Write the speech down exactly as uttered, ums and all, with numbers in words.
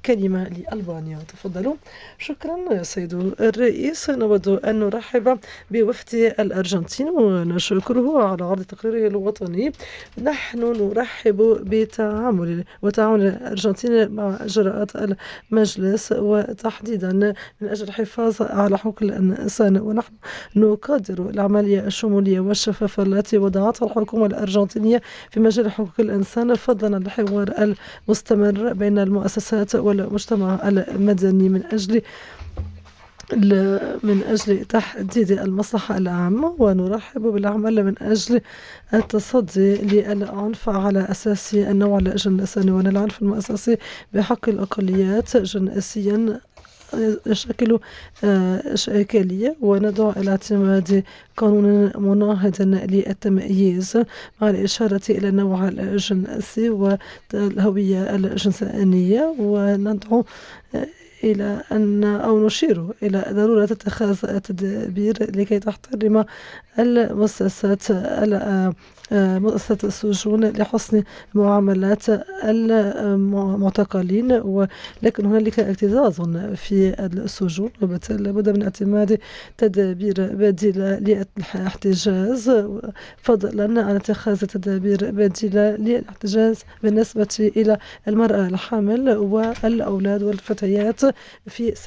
كلمة لألبانيا. تفضلوا. شكرا سيد الرئيس. نود أن نرحب بوفد الأرجنتين ونشكره على عرض تقريره الوطني. نحن نرحب بتعامل وتعاون الأرجنتين مع إجراءات المجلس، وتحديدا من أجل الحفاظ على حقوق الإنسان، ونحن نقدر العملية الشمولية والشفافة التي وضعتها الحكومة الأرجنتينية في مجال حقوق الإنسان، فضلا عن الحوار المستمر بين المؤسسات والمجتمع المدني من أجل من أجل تحديد المصلحة العامة. ونرحب بالعمل من أجل التصدي للعنف على أساس النوع الجنسي والعنف المؤسسي بحق الأقليات جنسيا يشكل إشكالية، وندعو إلى اعتماد قانون مناهض للتمييز مع الإشارة إلى النوع الجنسي والهوية الجنسانية. وندعو إلى أن أو نشير إلى ضرورة اتخاذ التدابير لكي تحترم المؤسسات مؤسسات السجون لحسن معاملات المعتقلين، ولكن هنالك اكتظاظ في السجون، وبالتالي لابد من اعتماد تدابير بديلة للاحتجاز، فضلا عن اتخاذ تدابير بديلة للاحتجاز بالنسبة إلى المرأة الحامل والأولاد والفتيات في